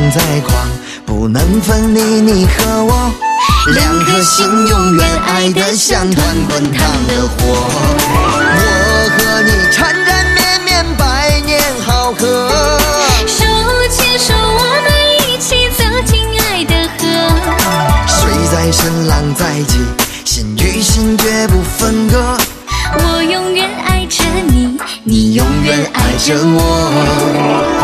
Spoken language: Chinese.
再狂，不能分离你和我，两颗心永远爱得像团滚烫的火。我和你缠缠绵绵百年好合， 手牵手我们一起走进爱的河。 水在深浪在起，心与心绝不分割。 我永远爱着你，你永远爱着我。